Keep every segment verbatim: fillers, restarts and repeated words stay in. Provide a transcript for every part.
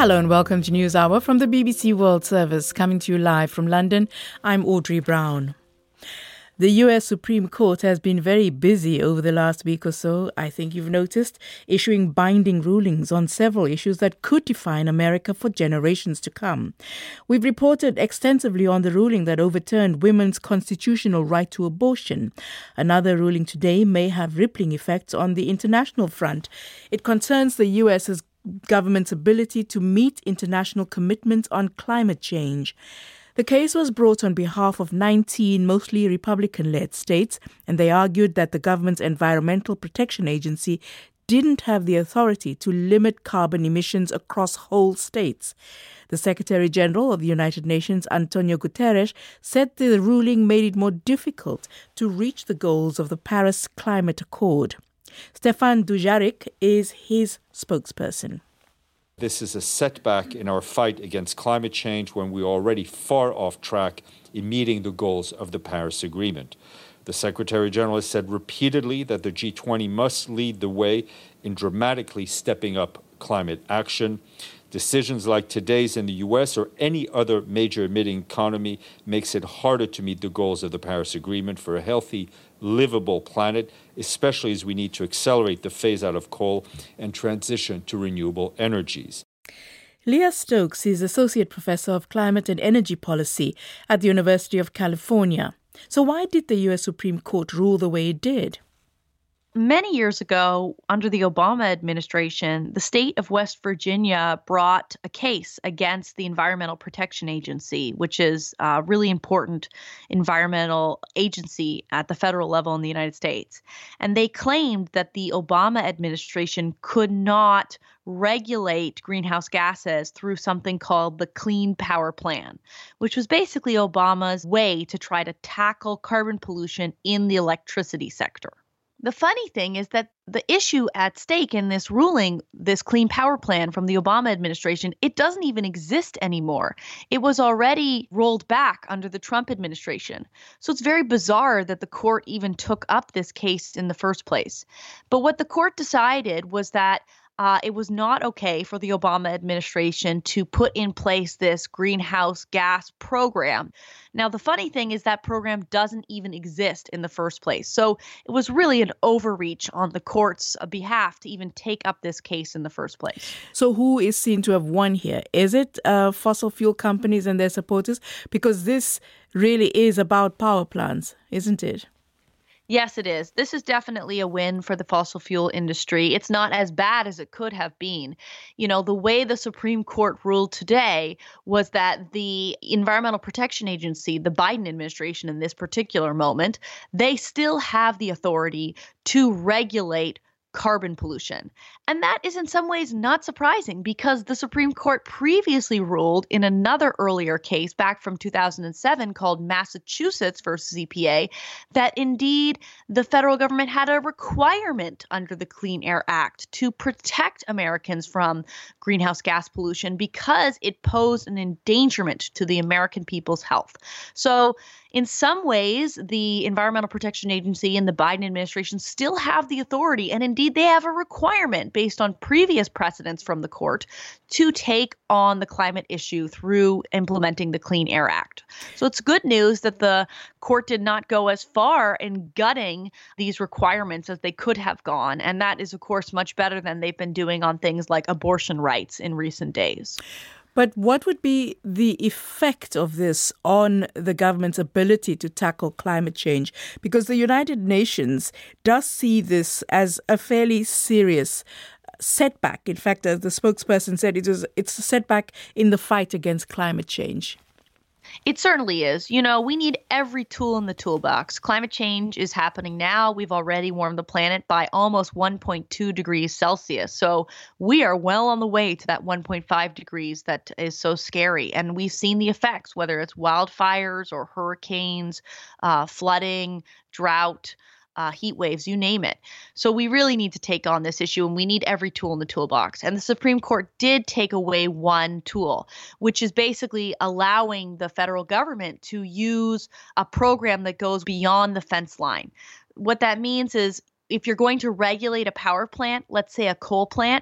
Hello and welcome to News Hour from the B B C World Service, coming to you live from London. I'm Audrey Brown. The U S Supreme Court has been very busy over the last week or so, I think you've noticed, issuing binding rulings on several issues that could define America for generations to come. We've reported extensively on the ruling that overturned women's constitutional right to abortion. Another ruling today may have rippling effects on the international front. It concerns the U S's government's ability to meet international commitments on climate change. The case was brought on behalf of nineteen mostly Republican-led states, and they argued that the government's Environmental Protection Agency didn't have the authority to limit carbon emissions across whole states. The Secretary-General of the United Nations, Antonio Guterres, said the ruling made it more difficult to reach the goals of the Paris Climate Accord. Stefan Dujarric is his spokesperson. This is a setback in our fight against climate change when we are already far off track in meeting the goals of the Paris Agreement. The Secretary-General has said repeatedly that the G twenty must lead the way in dramatically stepping up climate action. Decisions like today's in the U S or any other major emitting economy makes it harder to meet the goals of the Paris Agreement for a healthy, livable planet, especially as we need to accelerate the phase out of coal and transition to renewable energies. Leah Stokes is Associate Professor of Climate and Energy Policy at the University of California. So why did the U S Supreme Court rule the way it did? Many years ago, under the Obama administration, the state of West Virginia brought a case against the Environmental Protection Agency, which is a really important environmental agency at the federal level in the United States. And they claimed that the Obama administration could not regulate greenhouse gases through something called the Clean Power Plan, which was basically Obama's way to try to tackle carbon pollution in the electricity sector. The funny thing is that the issue at stake in this ruling, this Clean Power Plan from the Obama administration, it doesn't even exist anymore. It was already rolled back under the Trump administration. So it's very bizarre that the court even took up this case in the first place. But what the court decided was that Uh, it was not okay for the Obama administration to put in place this greenhouse gas program. Now, the funny thing is that program doesn't even exist in the first place. So it was really an overreach on the court's behalf to even take up this case in the first place. So who is seen to have won here? Is it uh, fossil fuel companies and their supporters? Because this really is about power plants, isn't it? Yes, it is. This is definitely a win for the fossil fuel industry. It's not as bad as it could have been. You know, the way the Supreme Court ruled today was that the Environmental Protection Agency, the Biden administration in this particular moment, they still have the authority to regulate carbon pollution. And that is in some ways not surprising because the Supreme Court previously ruled in another earlier case back from two thousand seven called Massachusetts versus E P A that indeed the federal government had a requirement under the Clean Air Act to protect Americans from greenhouse gas pollution because it posed an endangerment to the American people's health. So in some ways, the Environmental Protection Agency and the Biden administration still have the authority, and indeed they have a requirement based on previous precedents from the court to take on the climate issue through implementing the Clean Air Act. So it's good news that the court did not go as far in gutting these requirements as they could have gone, and that is, of course, much better than they've been doing on things like abortion rights in recent days. But what would be the effect of this on the government's ability to tackle climate change? Because the United Nations does see this as a fairly serious setback. In fact, as the spokesperson said, it was, it's a setback in the fight against climate change. It certainly is. You know, we need every tool in the toolbox. Climate change is happening now. We've already warmed the planet by almost one point two degrees Celsius. So we are well on the way to that one point five degrees that is so scary. And we've seen the effects, whether it's wildfires or hurricanes, uh, flooding, drought, Uh, heat waves, you name it. So we really need to take on this issue, and we need every tool in the toolbox. And the Supreme Court did take away one tool, which is basically allowing the federal government to use a program that goes beyond the fence line. What that means is if you're going to regulate a power plant, let's say a coal plant,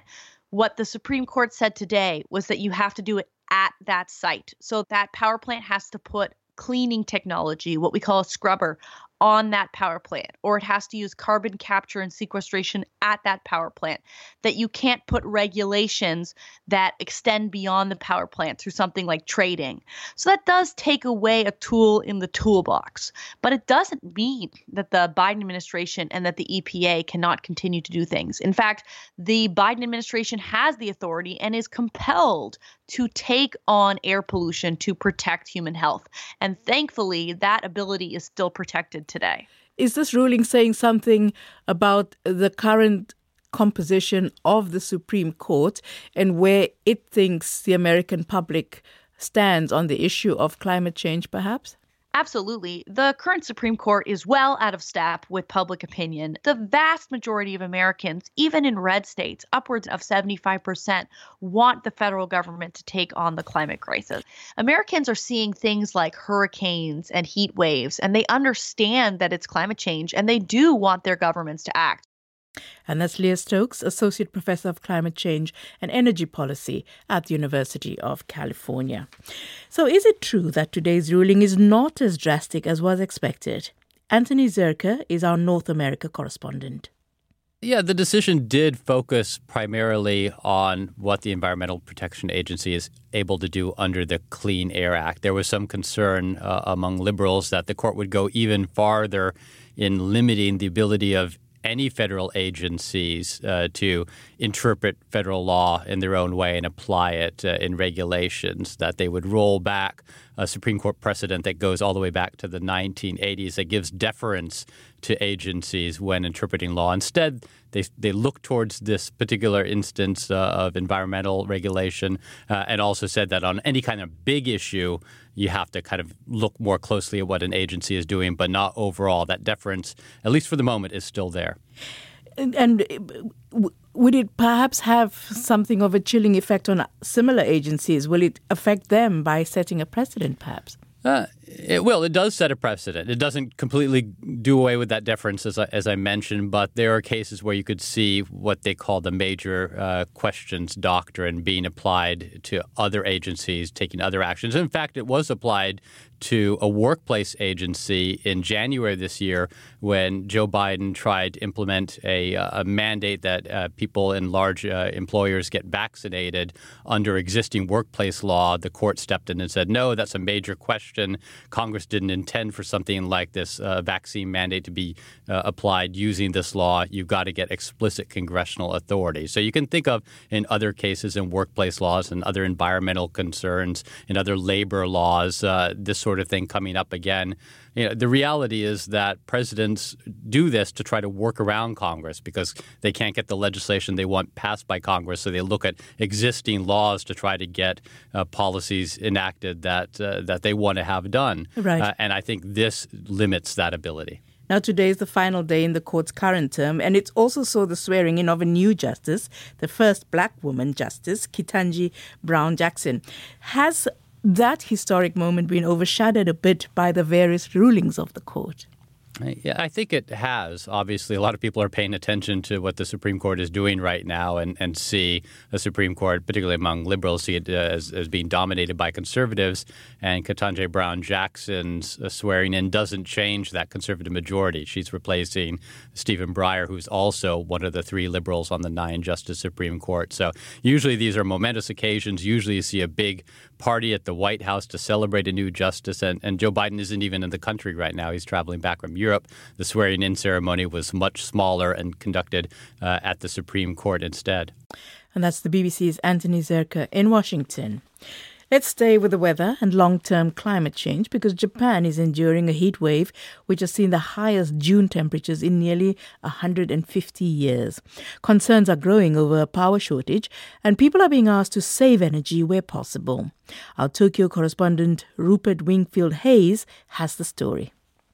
What the Supreme Court said today was that you have to do it at that site. So that power plant has to put cleaning technology, what we call a scrubber, on that power plant, or it has to use carbon capture and sequestration at that power plant, that you can't put regulations that extend beyond the power plant through something like trading. So that does take away a tool in the toolbox, but it doesn't mean that the Biden administration and that the E P A cannot continue to do things. In fact, the Biden administration has the authority and is compelled to take on air pollution to protect human health. And thankfully, that ability is still protected today. Is this ruling saying something about the current composition of the Supreme Court and where it thinks the American public stands on the issue of climate change, perhaps? Absolutely. The current Supreme Court is well out of step with public opinion. The vast majority of Americans, even in red states, upwards of seventy-five percent, want the federal government to take on the climate crisis. Americans are seeing things like hurricanes and heat waves, and they understand that it's climate change, and they do want their governments to act. And that's Leah Stokes, Associate Professor of Climate Change and Energy Policy at the University of California. So is it true that today's ruling is not as drastic as was expected? Anthony Zerker is our North America correspondent. Yeah, the decision did focus primarily on what the Environmental Protection Agency is able to do under the Clean Air Act. There was some concern uh, among liberals that the court would go even farther in limiting the ability of any federal agencies uh, to interpret federal law in their own way and apply it uh, in regulations, that they would roll back a Supreme Court precedent that goes all the way back to the nineteen eighties that gives deference to agencies when interpreting law. Instead, they they look towards this particular instance uh, of environmental regulation uh, and also said that on any kind of big issue, you have to kind of look more closely at what an agency is doing, but not overall. That deference, at least for the moment, is still there. And, and would it perhaps have something of a chilling effect on similar agencies? Will it affect them by setting a precedent, perhaps? Uh, it, well, it does set a precedent. It doesn't completely do away with that deference, as I, as I mentioned, but there are cases where you could see what they call the major uh, questions doctrine being applied to other agencies taking other actions. In fact, it was applied to a workplace agency in January this year when Joe Biden tried to implement a, a mandate that uh, people in large uh, employers get vaccinated under existing workplace law. The court stepped in and said, no, that's a major question. Congress didn't intend for something like this uh, vaccine mandate to be uh, applied using this law. You've got to get explicit congressional authority. So you can think of in other cases in workplace laws and other environmental concerns, in other labor laws, uh, this sort of thing coming up again. You know, the reality is that presidents do this to try to work around Congress because they can't get the legislation they want passed by Congress. So they look at existing laws to try to get uh, policies enacted that uh, that they want to have done. Right. Uh, and I think this limits that ability. Now, today is the final day in the court's current term, and it's also saw the swearing in of a new justice, the first black woman justice, Ketanji Brown Jackson. Has that historic moment been overshadowed a bit by the various rulings of the court? Yeah, I think it has. Obviously, a lot of people are paying attention to what the Supreme Court is doing right now and, and see the Supreme Court, particularly among liberals, see it as, as being dominated by conservatives. And Ketanji Brown Jackson's swearing in doesn't change that conservative majority. She's replacing Stephen Breyer, who's also one of the three liberals on the nine-justice Supreme Court. So usually these are momentous occasions. Usually you see a big party at the White House to celebrate a new justice. And, and Joe Biden isn't even in the country right now. He's traveling back from Europe. The swearing-in ceremony was much smaller and conducted uh, at the Supreme Court instead. And that's the B B C's Anthony Zerker in Washington. Let's stay with the weather and long-term climate change because Japan is enduring a heat wave which has seen the highest June temperatures in nearly one hundred fifty years. Concerns are growing over a power shortage and people are being asked to save energy where possible. Our Tokyo correspondent Rupert Wingfield Hayes has the story.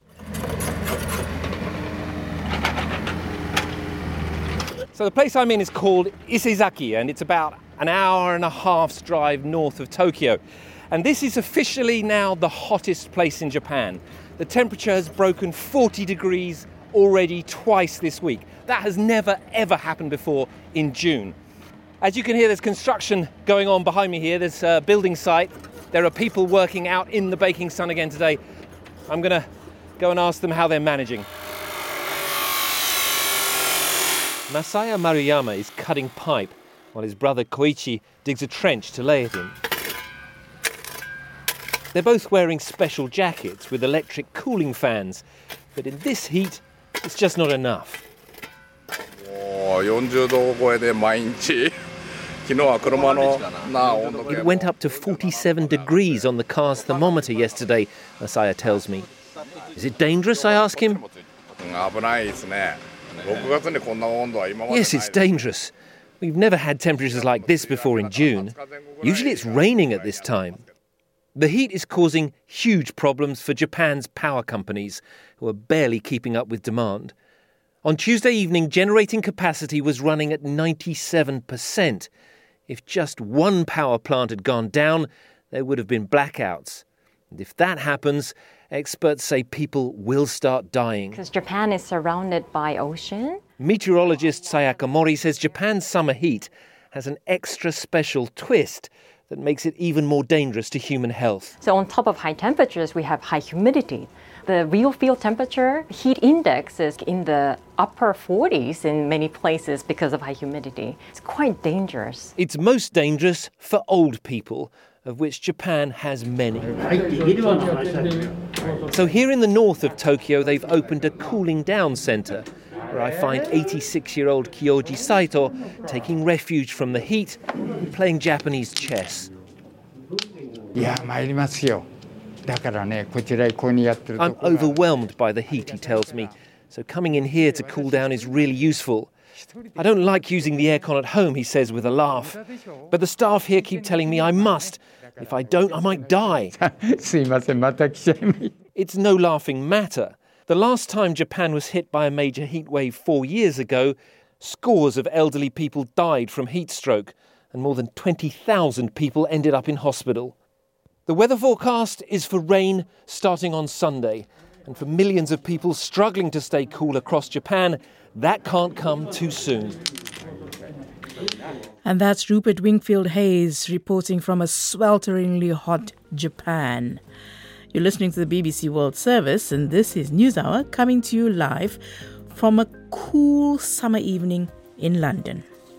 So the place I'm in is called Isezaki, and it's about an hour and a half's drive north of Tokyo. And this is officially now the hottest place in Japan. The temperature has broken forty degrees already twice this week. That has never, ever happened before in June. As you can hear, there's construction going on behind me here. There's a building site. There are people working out in the baking sun again today. I'm going to go and ask them how they're managing. Masaya Maruyama is cutting pipe while his brother Koichi digs a trench to lay it in. They're both wearing special jackets with electric cooling fans, but in this heat, it's just not enough. It went up to forty-seven degrees on the car's thermometer yesterday, Masaya tells me. Is it dangerous, I ask him? Yes, it's dangerous. We've never had temperatures like this before in June. Usually it's raining at this time. The heat is causing huge problems for Japan's power companies, who are barely keeping up with demand. On Tuesday evening, generating capacity was running at ninety-seven percent. If just one power plant had gone down, there would have been blackouts. And if that happens, experts say people will start dying. Because Japan is surrounded by ocean. Meteorologist Sayaka Mori says Japan's summer heat has an extra special twist that makes it even more dangerous to human health. So on top of high temperatures, we have high humidity. The real field temperature, heat index is in the upper forties in many places because of high humidity. It's quite dangerous. It's most dangerous for old people, of which Japan has many. So here in the north of Tokyo, they've opened a cooling down centre, where I find eighty-six-year-old Kyoji Saito taking refuge from the heat and playing Japanese chess. I'm overwhelmed by the heat, he tells me, so coming in here to cool down is really useful. I don't like using the aircon at home, he says with a laugh, but the staff here keep telling me I must. If I don't, I might die. It's no laughing matter. The last time Japan was hit by a major heat wave four years ago, scores of elderly people died from heat stroke, and more than twenty thousand people ended up in hospital. The weather forecast is for rain starting on Sunday, and for millions of people struggling to stay cool across Japan, that can't come too soon. And that's Rupert Wingfield Hayes reporting from a swelteringly hot Japan. You're listening to the B B C World Service, and this is NewsHour coming to you live from a cool summer evening in London.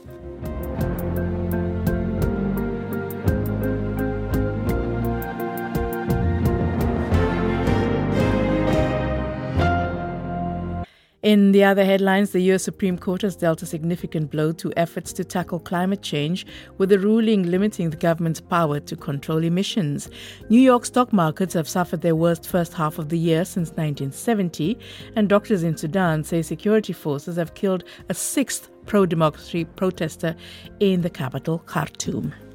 In the other headlines, the U S Supreme Court has dealt a significant blow to efforts to tackle climate change with a ruling limiting the government's power to control emissions. New York stock markets have suffered their worst first half of the year since nineteen seventy, and doctors in Sudan say security forces have killed a sixth pro-democracy protester in the capital, Khartoum.